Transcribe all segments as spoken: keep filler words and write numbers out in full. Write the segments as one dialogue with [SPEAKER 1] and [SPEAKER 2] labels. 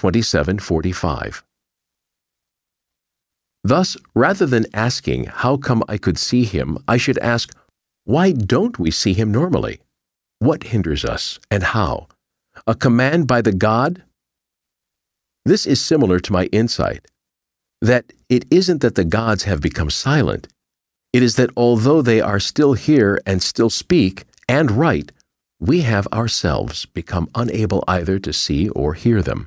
[SPEAKER 1] twenty-seven forty-five. Thus, rather than asking, how come I could see him, I should ask, why don't we see him normally? What hinders us, and how? A command by the God? This is similar to my insight, that it isn't that the gods have become silent. It is that although they are still here and still speak and write, we have ourselves become unable either to see or hear them.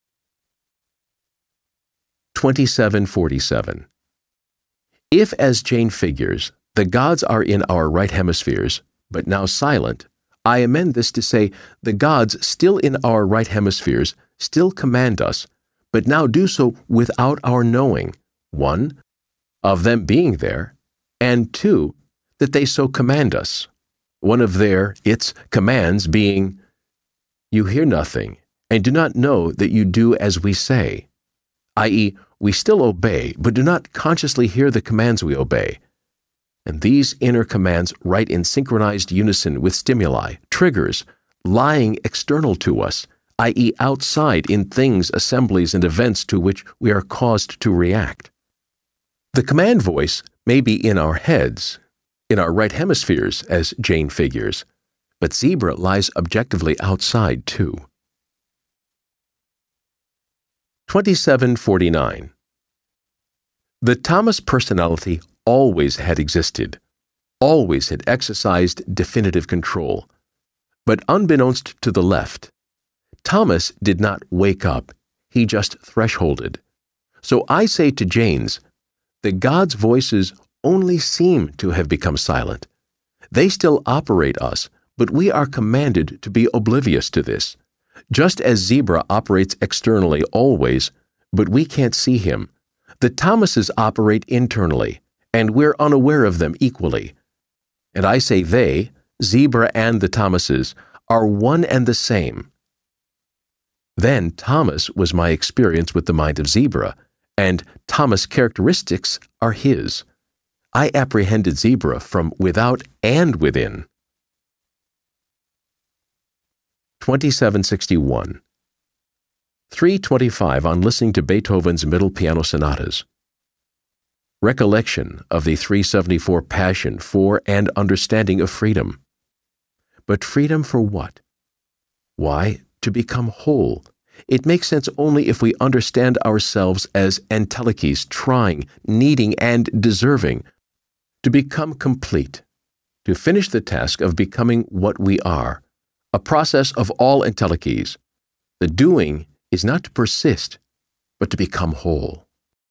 [SPEAKER 1] twenty-seven forty-seven. If, as Jane figures, the gods are in our right hemispheres, but now silent, I amend this to say the gods still in our right hemispheres still command us, but now do so without our knowing, one, of them being there, and two, that they so command us. One of their, its, commands being, you hear nothing, and do not know that you do as we say, that is, we still obey, but do not consciously hear the commands we obey. And these inner commands write in synchronized unison with stimuli, triggers, lying external to us, that is outside in things, assemblies, and events to which we are caused to react. The command voice may be in our heads, in our right hemispheres, as Jane figures, but zebra lies objectively outside too. twenty-seven forty-nine. The Thomas personality always had existed, always had exercised definitive control. But unbeknownst to the left, Thomas did not wake up, he just thresholded. So I say to Jane's, the gods' voices only seem to have become silent. They still operate us, but we are commanded to be oblivious to this. Just as zebra operates externally always, but we can't see him, the Thomases operate internally, and we're unaware of them equally. And I say they, zebra and the Thomases, are one and the same. Then Thomas was my experience with the mind of zebra, and Thomas characteristics are his. I apprehended zebra from without and within. twenty-seven sixty-one. three twenty-five on listening to Beethoven's middle piano sonatas. Recollection of the three seventy-four passion for and understanding of freedom. But freedom for what? Why, to become whole. It makes sense only if we understand ourselves as entelechy, trying, needing, and deserving. To become complete. To finish the task of becoming what we are. A process of all entelechy. The doing is not to persist, but to become whole.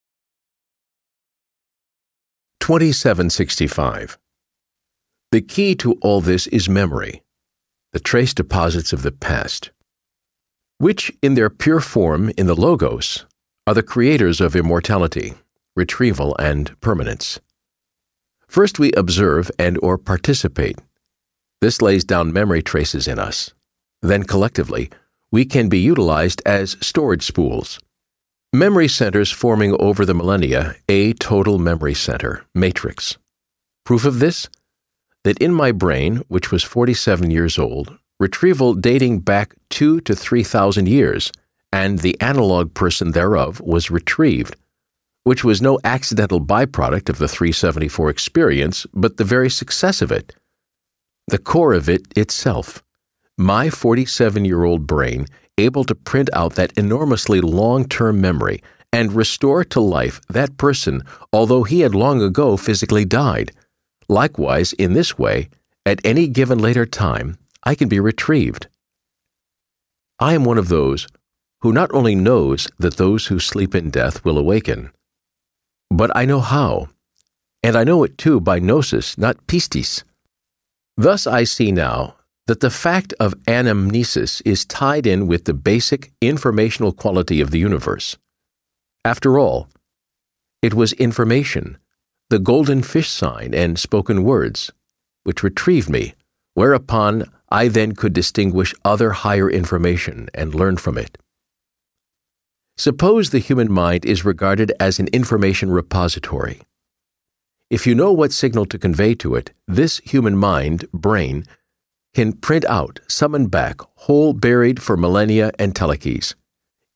[SPEAKER 1] twenty-seven sixty-five. The key to all this is memory, the trace deposits of the past, which in their pure form in the Logos are the creators of immortality, retrieval, and permanence. First we observe and or participate. This lays down memory traces in us. Then collectively, we can be utilized as storage spools. Memory centers forming over the millennia a total memory center, matrix. Proof of this? That in my brain, which was forty-seven years old, retrieval dating back two to three thousand years, and the analog person thereof was retrieved, which was no accidental byproduct of the three seventy-four experience, but the very success of it. The core of it itself. My forty-seven-year-old brain able to print out that enormously long-term memory and restore to life that person, although he had long ago physically died. Likewise, in this way, at any given later time, I can be retrieved. I am one of those who not only knows that those who sleep in death will awaken, but I know how, and I know it too by gnosis, not pistis. Thus I see now that the fact of anamnesis is tied in with the basic informational quality of the universe. After all, it was information, the golden fish sign and spoken words, which retrieved me, whereupon I then could distinguish other higher information and learn from it. Suppose the human mind is regarded as an information repository. If you know what signal to convey to it, this human mind, brain, can print out, summon back, whole buried for millennia entelechy.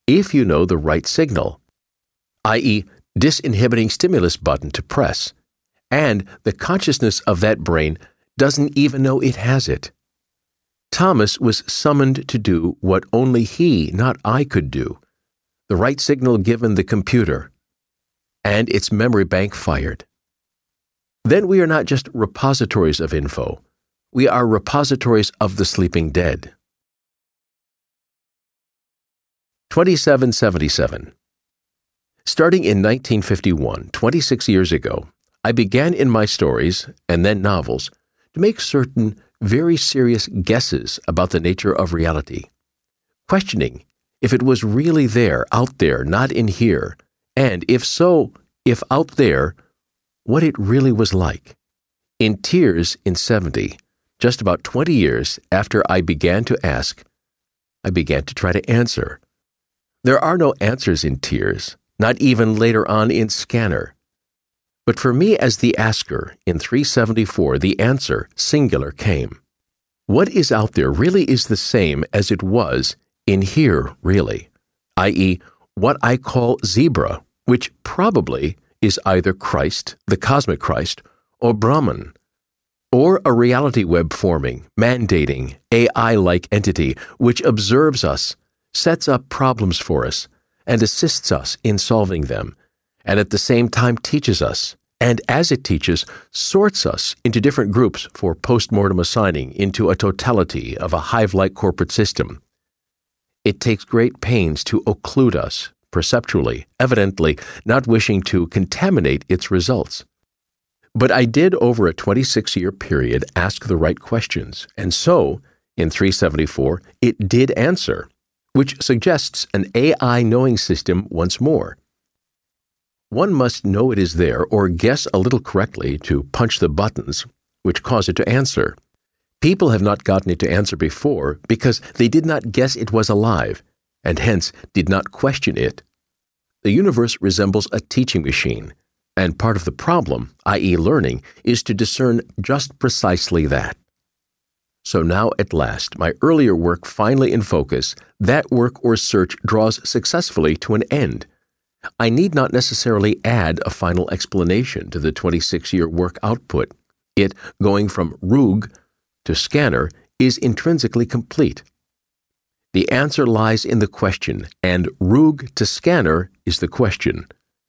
[SPEAKER 1] if you know the right signal, that is, disinhibiting stimulus button to press, and the consciousness of that brain doesn't even know it has it. Thomas was summoned to do what only he, not I, could do, the right signal given the computer, and its memory bank fired. Then we are not just repositories of info, we are repositories of the sleeping dead. twenty-seven seventy-seven. Starting in nineteen fifty-one, twenty-six years ago, I began in my stories, and then novels, to make certain very serious guesses about the nature of reality, questioning if it was really there, out there, not in here, and if so, if out there, what it really was like. In tears in seventy, just about twenty years after I began to ask, I began to try to answer. There are no answers in tears, not even later on in Scanner. But for me as the asker, in three seventy-four, the answer, singular, came. What is out there really is the same as it was in here, really, that is, what I call zebra, which probably is either Christ, the cosmic Christ, or Brahman, or a reality web forming, mandating, A I-like entity which observes us, sets up problems for us, and assists us in solving them, and at the same time teaches us, and as it teaches, sorts us into different groups for post-mortem assigning into a totality of a hive-like corporate system. It takes great pains to occlude us, perceptually, evidently not wishing to contaminate its results. But I did over a twenty-six-year period ask the right questions, and so, in three seventy-four, it did answer, which suggests an A I knowing system once more. One must know it is there or guess a little correctly to punch the buttons which cause it to answer. People have not gotten it to answer before because they did not guess it was alive, and hence did not question it. The universe resembles a teaching machine, and part of the problem, that is learning, is to discern just precisely that. So now at last, my earlier work finally in focus, that work or search draws successfully to an end. I need not necessarily add a final explanation to the twenty-six-year work output. It, going from Rug to Scanner, is intrinsically complete. The answer lies in the question, and Rug to Scanner is the question.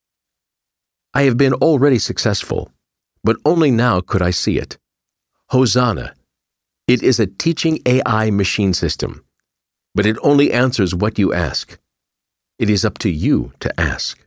[SPEAKER 1] I have been already successful, but only now could I see it. Hosanna! It is a teaching A I machine system, but it only answers what you ask. It is up to you to ask.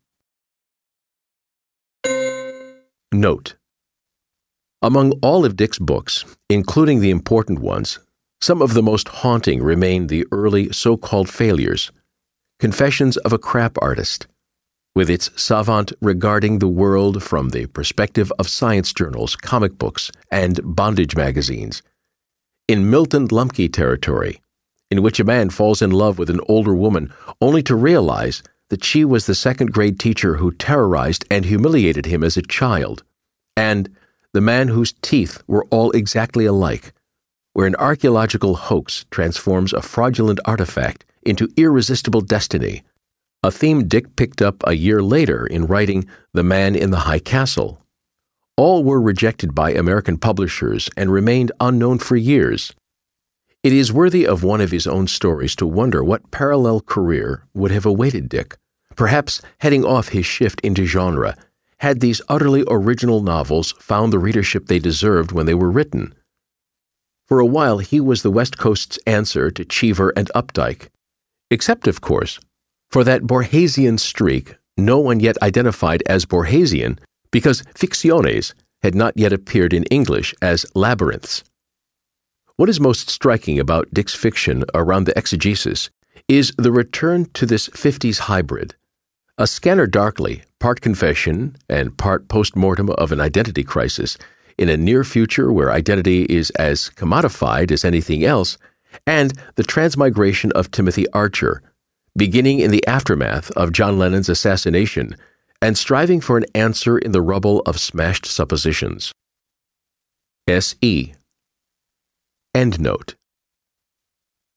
[SPEAKER 1] Note: among all of Dick's books, including the important ones, some of the most haunting remain the early so-called failures. Confessions of a Crap Artist, with its savant regarding the world from the perspective of science journals, comic books, and bondage magazines. In Milton Lumpke territory, in which a man falls in love with an older woman only to realize that she was the second-grade teacher who terrorized and humiliated him as a child, and The Man Whose Teeth Were All Exactly Alike, where an archaeological hoax transforms a fraudulent artifact into irresistible destiny, a theme Dick picked up a year later in writing The Man in the High Castle. All were rejected by American publishers and remained unknown for years. It is worthy of one of his own stories to wonder what parallel career would have awaited Dick, perhaps heading off his shift into genre, had these utterly original novels found the readership they deserved when they were written. For a while he was the West Coast's answer to Cheever and Updike, except, of course, for that Borgesian streak no one yet identified as Borgesian because Ficciones had not yet appeared in English as Labyrinths. What is most striking about Dick's fiction around the exegesis is the return to this fifties hybrid, a Scanner Darkly, part confession and part post-mortem of an identity crisis in a near future where identity is as commodified as anything else, and the transmigration of Timothy Archer, beginning in the aftermath of John Lennon's assassination and striving for an answer in the rubble of smashed suppositions. S E Endnote.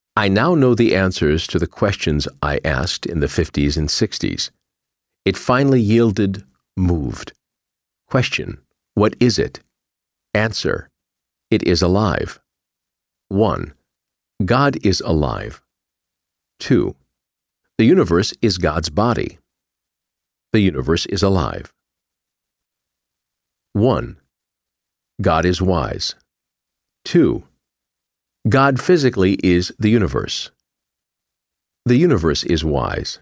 [SPEAKER 1] I now know the answers to the questions I asked in the fifties and sixties. It finally yielded, moved. Question: what is it? Answer: it is alive. one. God is alive. two. The universe is God's body. The universe is alive. one. God is wise. two. God physically is the universe. The universe is wise.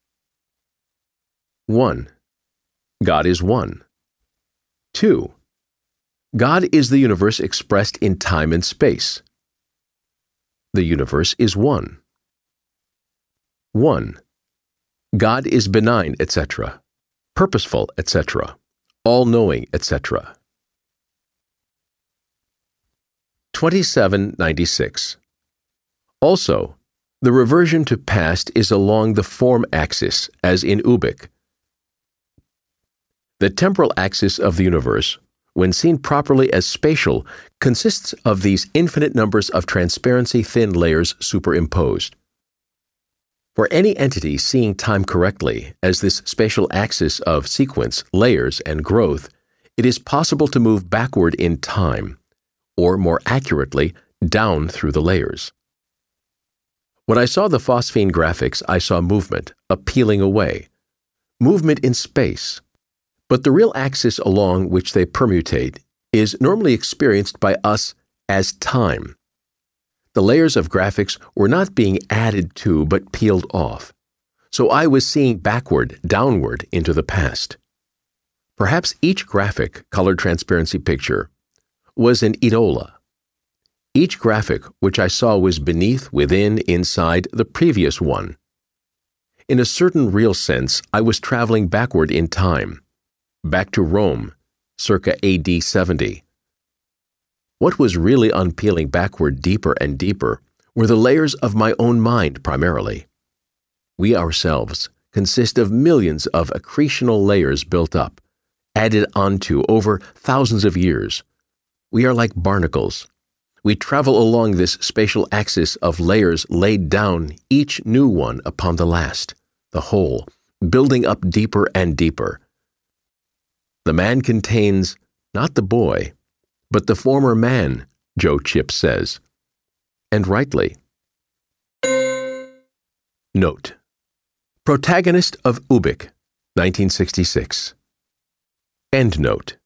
[SPEAKER 1] one. God is one. two. God is the universe expressed in time and space. The universe is one. one. God is benign, et cetera, purposeful, et cetera, all-knowing, et cetera. twenty-seven ninety-six. Also, the reversion to past is along the form axis, as in Ubik. The temporal axis of the universe, when seen properly as spatial, consists of these infinite numbers of transparency-thin layers superimposed. For any entity seeing time correctly as this spatial axis of sequence, layers, and growth, it is possible to move backward in time, or more accurately, down through the layers. When I saw the phosphine graphics, I saw movement, a peeling away, movement in space. But the real axis along which they permutate is normally experienced by us as time. The layers of graphics were not being added to but peeled off, so I was seeing backward, downward into the past. Perhaps each graphic, colored transparency picture, was an idola. Each graphic which I saw was beneath, within, inside the previous one. In a certain real sense, I was traveling backward in time, back to Rome, circa A D seventy. What was really unpeeling backward deeper and deeper were the layers of my own mind primarily. We ourselves consist of millions of accretional layers built up, added onto over thousands of years. We are like barnacles. We travel along this spatial axis of layers laid down, each new one upon the last, the whole, building up deeper and deeper. The man contains not the boy, but the former man, Joe Chip says. And rightly. Note: Protagonist of Ubik, nineteen sixty-six. Endnote.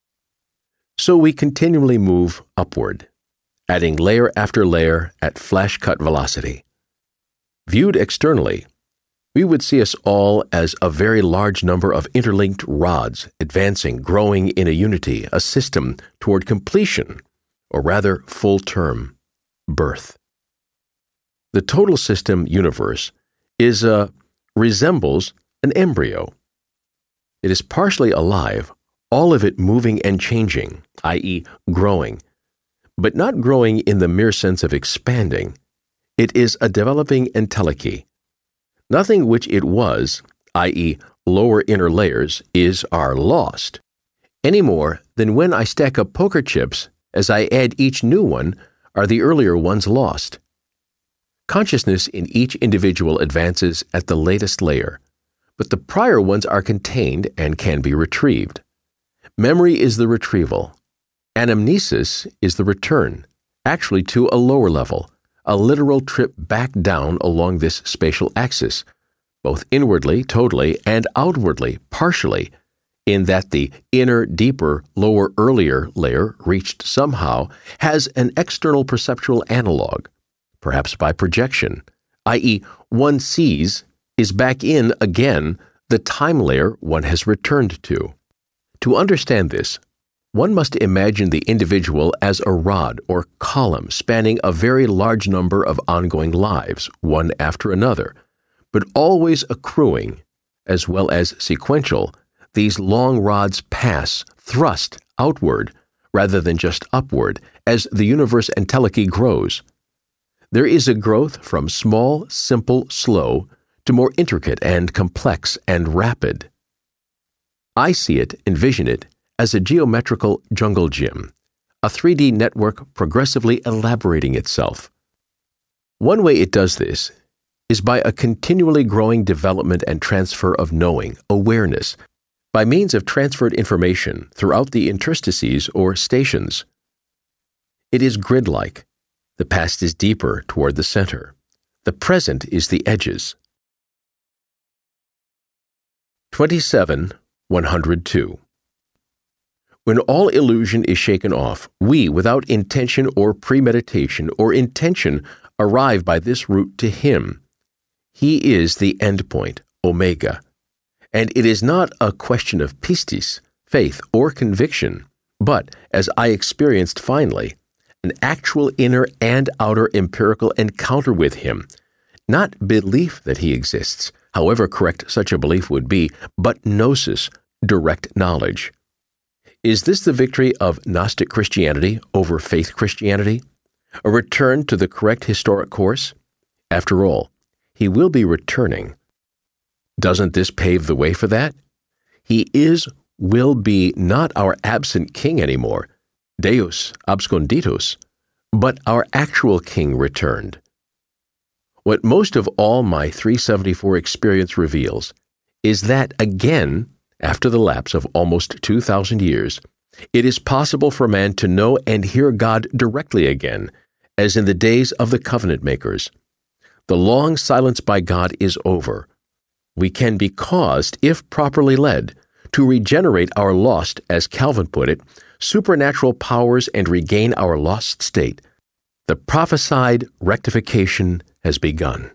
[SPEAKER 1] So we continually move upward, adding layer after layer at flash-cut velocity. Viewed externally, we would see us all as a very large number of interlinked rods advancing, growing in a unity, a system toward completion, or rather full term, birth. The total system universe is a, resembles an embryo. It is partially alive, all of it moving and changing, that is growing, but not growing in the mere sense of expanding. It is a developing entelechy. Nothing which it was, that is lower inner layers, is are lost, any more than when I stack up poker chips, as I add each new one, are the earlier ones lost. Consciousness in each individual advances at the latest layer, but the prior ones are contained and can be retrieved. Memory is the retrieval. Anamnesis is the return, actually to a lower level, a literal trip back down along this spatial axis, both inwardly, totally, and outwardly, partially, in that the inner, deeper, lower, earlier layer reached somehow has an external perceptual analog, perhaps by projection, that is one sees, is back in again the time layer one has returned to. To understand this, one must imagine the individual as a rod or column spanning a very large number of ongoing lives, one after another, but always accruing, as well as sequential. These long rods pass, thrust outward, rather than just upward, as the universe entelechy grows. There is a growth from small, simple, slow, to more intricate and complex and rapid. I see it, envision it, as a geometrical jungle gym, a three D network progressively elaborating itself. One way it does this is by a continually growing development and transfer of knowing, awareness, by means of transferred information throughout the interstices or stations. It is grid-like. The past is deeper toward the center. The present is the edges. twenty-seven, one hundred two. When all illusion is shaken off, we, without intention or premeditation or intention, arrive by this route to Him. He is the end point, Omega. And it is not a question of pistis, faith, or conviction, but, as I experienced finally, an actual inner and outer empirical encounter with Him, not belief that He exists, however correct such a belief would be, but gnosis, direct knowledge. Is this the victory of Gnostic Christianity over faith Christianity? A return to the correct historic course? After all, He will be returning. Doesn't this pave the way for that? He is, will be not our absent king anymore, Deus absconditus, but our actual king returned. What most of all my three seventy-four experience reveals is that, again, after the lapse of almost two thousand years, it is possible for man to know and hear God directly again, as in the days of the covenant makers. The long silence by God is over. We can be caused, if properly led, to regenerate our lost, as Calvin put it, supernatural powers and regain our lost state. The prophesied rectification has begun.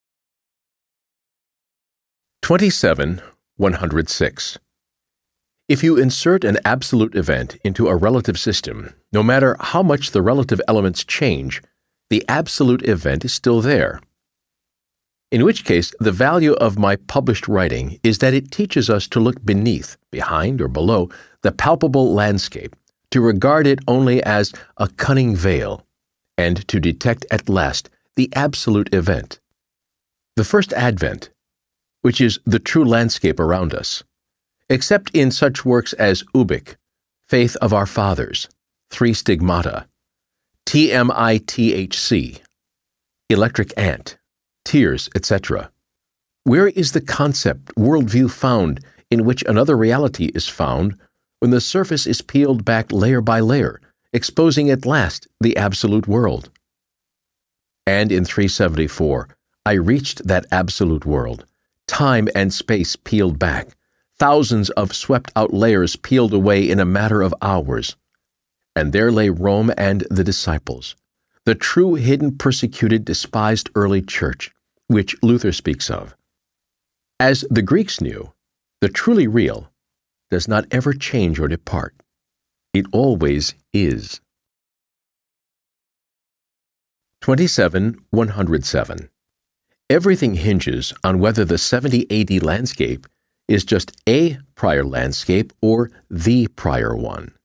[SPEAKER 1] twenty-seven, one hundred six. If you insert an absolute event into a relative system, no matter how much the relative elements change, the absolute event is still there. In which case, the value of my published writing is that it teaches us to look beneath, behind, or below the palpable landscape, to regard it only as a cunning veil, and to detect at last the absolute event. The first advent, which is the true landscape around us, except in such works as Ubik, Faith of Our Fathers, Three Stigmata, T M I T H C, Electric Ant, Tears, et cetera. Where is the concept, worldview found in which another reality is found when the surface is peeled back layer by layer, exposing at last the absolute world? And in three seventy-four, I reached that absolute world, time and space peeled back, thousands of swept-out layers peeled away in a matter of hours. And there lay Rome and the disciples, the true, hidden, persecuted, despised early church, which Luther speaks of. As the Greeks knew, the truly real does not ever change or depart. It always is. twenty-seven, one hundred seven. Everything hinges on whether the seventy A D landscape is just a prior landscape or the prior one.